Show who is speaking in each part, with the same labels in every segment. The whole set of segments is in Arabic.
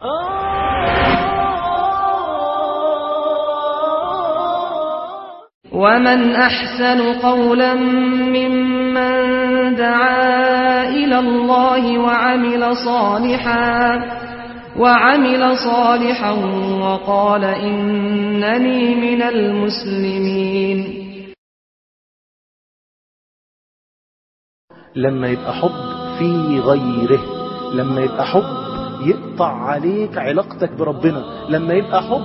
Speaker 1: ومن أحسن قولا ممن دعا إلى الله وعمل صالحا وقال إنني من المسلمين.
Speaker 2: لما يبقى حب في غيره، لما يبقى حب يقطع عليك علاقتك بربنا، لما يبقى حب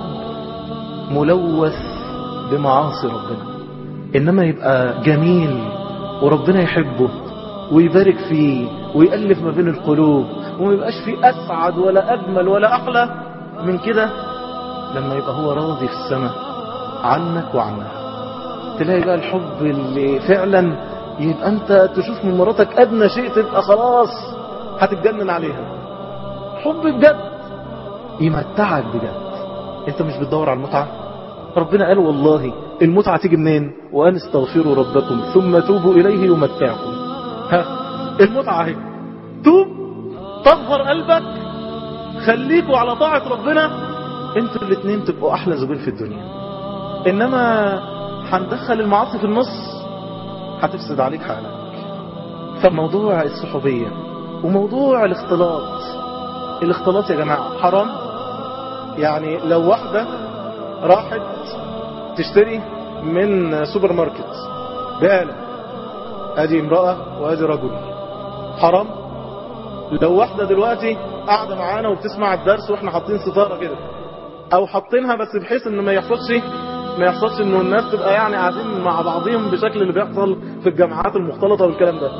Speaker 2: ملوث بمعاصي ربنا، إنما يبقى جميل وربنا يحبه ويبارك فيه ويألف ما بين القلوب، وما يبقاش فيه أسعد ولا أجمل ولا أحلى من كده لما يبقى هو راضي في السماء عنك وعنها. تلاقي بقى الحب اللي فعلا يبقى أنت تشوف من مراتك أدنى شيء تبقى خلاص هتتجنن عليها. حب بجد يمتعك بجد. أنت مش بتدور على المتعة. ربنا قال والله المتعة تيجي منين؟ وأن استغفروا ربكم ثم توبوا إليه يمتعكم. المتعة هي توب، تظهر قلبك، خليكوا على طاعة ربنا، انتوا الاثنين تبقوا أحلى زوجين في الدنيا. إنما هندخل المعاصي في النص هتفسد عليك حالك. فموضوع الصحوبية وموضوع الاختلاط يا جماعة حرام. يعني لو واحدة راحت تشتري من سوبر ماركت بقالة، ادي امرأة وادي رجل، حرام. لو واحدة دلوقتي قاعدة معانا وبتسمع الدرس واحنا حاطين ستارة كده، او حاطينها بس بحيث انه ما يحصلش انه الناس تبقى يعني قاعدين مع بعضهم بشكل اللي بيحصل في الجامعات المختلطة والكلام ده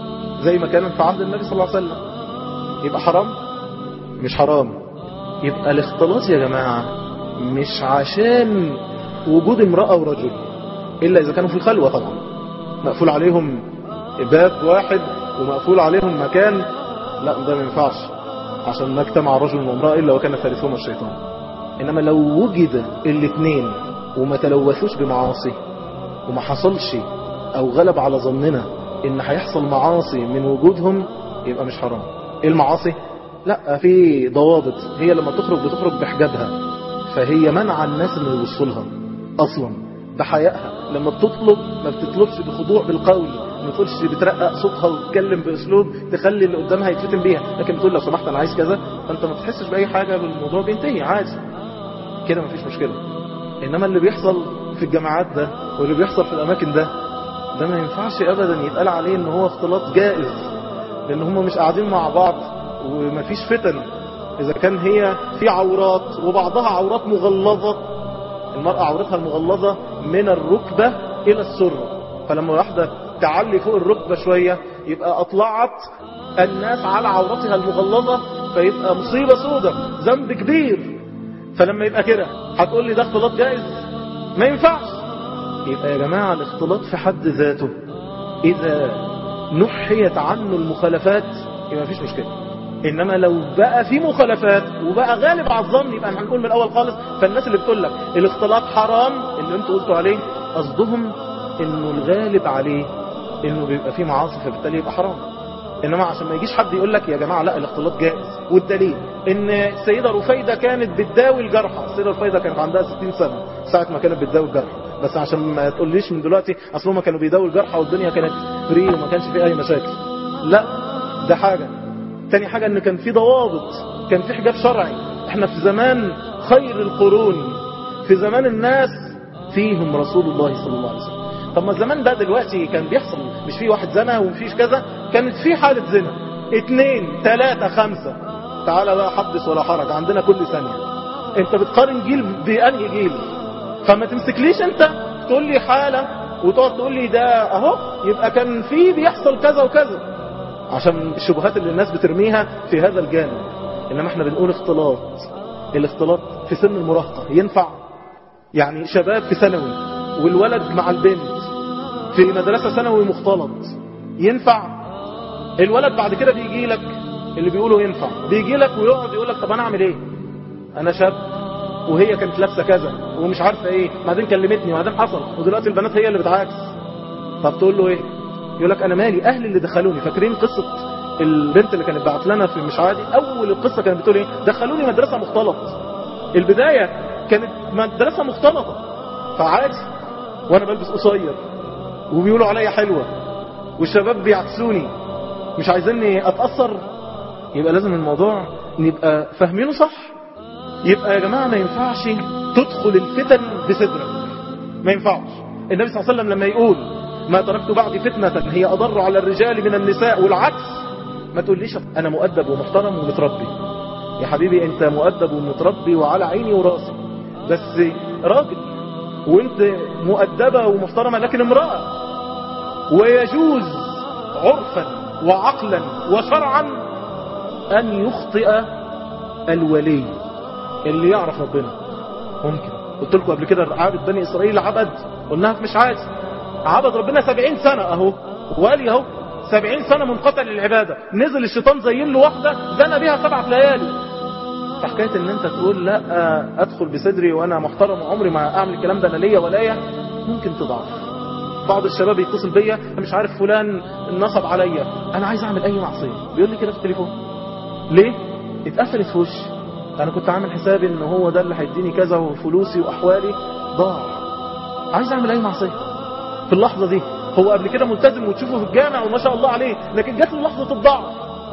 Speaker 2: زي ما كان في عهد النبي صلى الله عليه وسلم، يبقى حرام؟ مش حرام. يبقى الاختلاط يا جماعة مش عشان وجود امرأة ورجل، إلا إذا كانوا في خلوة طبعا، مقفول عليهم باب واحد ومقفول عليهم مكان، لا ده ما ينفعش عشان ما اجتمع رجل وامرأة إلا وكان ثالثهما الشيطان. إنما لو وجد الاثنين وما تلوثوش بمعاصي وما حصلش أو غلب على ظننا إن هيحصل معاصي من وجودهم، يبقى مش حرام. إيه المعاصي؟ لا، في ضوابط. هي لما بتخرج بحجابها، فهي منع الناس انه يوصلها اصلا بحيائها. لما بتطلب ما بتطلبش بخضوع بالقول، ما بتقولش بترقق صوتها وتتكلم باسلوب تخلي اللي قدامها يتفتن بيها، لكن بتقول لو سمحت انا عايز كذا، فانت ما بتحسش باي حاجه بالموضوع، بينتهي عادي كده، مفيش مشكله. انما اللي بيحصل في الجامعات ده واللي بيحصل في الاماكن ده ما ينفعش ابدا يتقال عليه ان هو اختلاط جائز، لان هم مش قاعدين مع بعض ومفيش فتن. إذا كان هي في عورات وبعضها عورات مغلظة، المرأة عورتها المغلظة من الركبة إلى السرة، فلما واحدة تعلي فوق الركبة شوية يبقى أطلعت الناس على عورتها المغلظة، فيبقى مصيبة سودة، ذنب كبير. فلما يبقى كده هتقول لي ده اختلاط جائز؟ ما ينفعش. يبقى يا جماعة الاختلاط في حد ذاته إذا نحيت عنه المخالفات يبقى مفيش مشكلة. إنما لو بقى في مخالفات وبقى غالب على الظن، يبقى هنقول من الأول خالص. فالناس اللي بتقول لك الاختلاط حرام اللي انتوا قلتوا عليه، قصدهم إنه الغالب عليه إنه بيبقى فيه معاصي، فبالتالي يبقى حرام. إنما عشان ما يجيش حد يقول لك يا جماعة لا الاختلاط جائز. والدليل إن السيدة رفيدة كانت بتداوي الجرحى. السيدة رفيدة كانت عندها 60 سنة ساعة ما كانت بتداوي الجرحى، بس عشان ما تقوليش من دلوقتي أصلهم كانوا بيداوي الجرحى والدنيا كانت فري وما كانش فيه أي مشاكل. لا، ده حاجة. تاني حاجة ان كان في ضوابط، كان في حجاب شرعي. احنا في زمان خير القرون، في زمان الناس فيهم رسول الله صلى الله عليه وسلم. طب ما الزمان ده دلوقتي كان بيحصل، مش في واحد زنا ومفيش كذا، كانت في حالة زنا 2 3 5، تعالى بقى حدث ولا حرج عندنا كل ثانية. انت بتقارن جيل بأنهي جيل؟ فما تمسكليش انت تقول لي حالة وتقعد تقول لي ده اهو يبقى كان في بيحصل كذا وكذا، عشان الشبهات اللي الناس بترميها في هذا الجانب. إنما احنا بنقول الاختلاط في سن المراهقة ينفع. يعني شباب في ثانوي والولد مع البنت في مدرسة ثانوي مختلط ينفع. الولد بعد كده بيجي لك، اللي بيقولوا ينفع، بيجي لك ويقعد يقول لك طب انا اعمل ايه؟ انا شاب وهي كانت لابسه كذا ومش عارفه ايه، بعدين كلمتني وبعدين حصل، ودلوقتي البنات هي اللي بتعاكس. طب تقول له ايه؟ يقول لك انا مالي، اهلي اللي دخلوني. فاكرين قصة البنت اللي كانت بعت لنا في مش عادي، اول القصة كانت بتقول ايه؟ دخلوني مدرسة مختلط. البداية كانت مدرسة مختلطة، فعادي وانا بلبس قصير وبيقولوا عليا حلوة والشباب بيعكسوني مش عايزيني اتأثر. يبقى لازم الموضوع نبقى فاهمينه صح. يبقى يا جماعة ما ينفعش تدخل الفتن بصدرك، ما ينفعش. النبي صلى الله عليه وسلم لما يقول ما تركت بعدي فتنة هي أضر على الرجال من النساء والعكس، ما تقوليش أنا مؤدب ومحترم ومتربي. يا حبيبي أنت مؤدب ومتربي وعلى عيني وراسي، بس راجل، وأنت مؤدبة ومحترمة لكن امرأة. ويجوز عرفا وعقلا وشرعا أن يخطئ الولي اللي يعرف ربنا. ممكن قلت لكم قبل كده عابد بني إسرائيل عبد، قلناها في مش عبد ربنا 70 سنة اهو، وقال اهو 70 سنة منقطع للعبادة. نزل الشيطان زين له واحدة زنى بها 7 ليالي. فحكاية ان انت تقول لا ادخل بصدري وانا محترم وعمري ما اعمل الكلام ده انا ليا ولايا، ممكن تضعف. بعض الشباب يتصل بيا مش عارف فلان نصب عليا، انا عايز اعمل اي معصية، بيقول لي كده في التليفون. ليه؟ اتقفلت في وشي، انا كنت عامل حسابي ان هو ده اللي هيديني كذا وفلوسي واحوالي ضاع، عايز اعمل اي معصية في اللحظة دي. هو قبل كده ملتزم وتشوفه في الجامع وما شاء الله عليه، لكن جات له لحظة الضعف،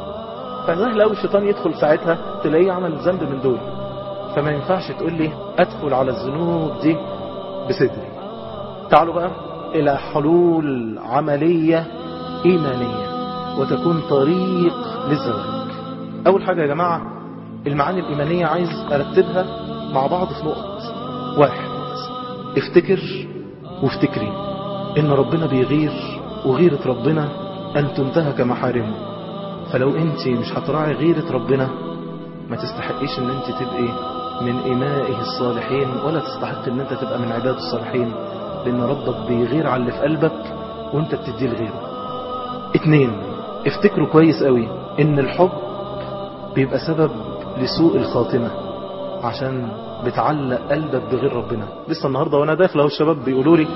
Speaker 2: فسهل قوي الشيطان يدخل ساعتها تلاقيه عمل ذنب من دول. فما ينفعش تقول لي ادخل على الذنوب دي بصدري. تعالوا بقى الى حلول عملية ايمانية وتكون طريق للزواج. اول حاجة يا جماعة المعاني الايمانية عايز ارتبها مع بعض في نقط. 1، افتكر وافتكري ان ربنا بيغير، وغيرة ربنا ان تنتهك محارمه. فلو انت مش هتراعي غيرة ربنا ما تستحقيش ان انت تبقي من إمائه الصالحين، ولا تستحق ان انت تبقى من عباد الصالحين، لان ربك بيغير على اللي في قلبك وانت بتديه لغيره. 2، افتكروا كويس قوي ان الحب بيبقى سبب لسوء الخاتمة، عشان بتعلق قلبك بغير ربنا. لسه النهاردة وانا داخل اهو الشباب بيقولوا لي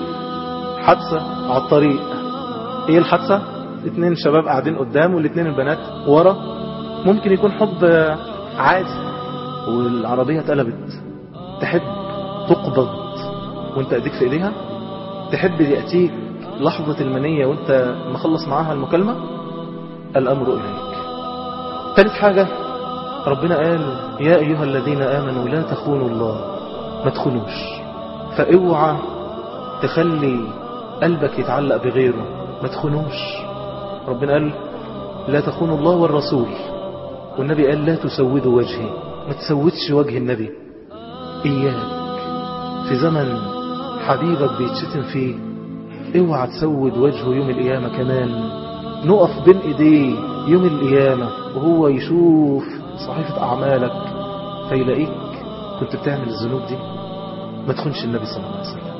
Speaker 2: حادثة على الطريق. ايه الحادثة؟ 2 شباب قاعدين قدام وال2 البنات ورا. ممكن يكون حب عادي والعربية اتقلبت. تحب تقبض وانت ايديك في ايديها؟ تحب يأتيك لحظة المنية وانت مخلص معاها المكالمة؟ الامر اليك. 3 حاجة، ربنا قال يا ايها الذين امنوا لا تخونوا الله، ما تخونوش. فاوعى تخلي قلبك يتعلق بغيره، ما تخونوش. ربنا قال لا تخونوا الله والرسول، والنبي قال لا تسودوا وجهي، ما تسودش وجه النبي. إياك في زمن حبيبك بيتشتم فيه اوعى تسود وجهه يوم القيامة. كمان نقف بين ايديه يوم القيامة وهو يشوف صحيفة أعمالك فيلاقيك كنت بتعمل الذنوب دي. ما تخونش النبي صلى الله عليه وسلم.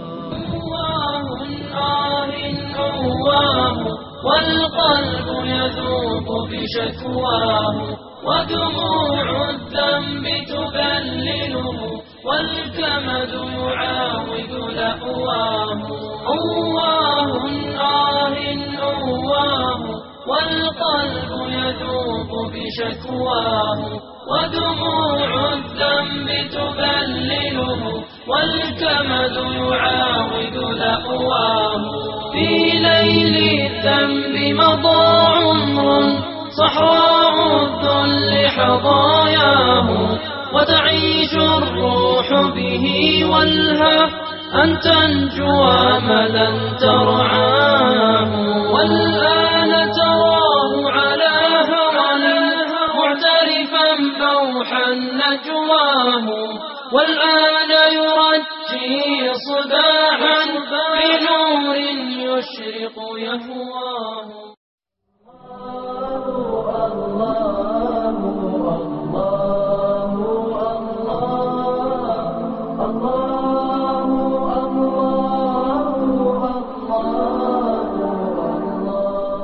Speaker 3: والقلب يذوب بشكواه، ودموع الذنب تبلله، والكمد يعاود لأواه. والقلب يذوب بشكواه، ودموع الذنب تبلله، والكمد يعاود لأواه. في ليل الذنب مضى عمر، صحراء الذل حظاياه، وتعيش الروح به والهى أن تنجو أملا ترعاه. والآن تراه على هوى معترفا بوحا نجواه، والآن يرجي صداعا بنور يشرق يهواه.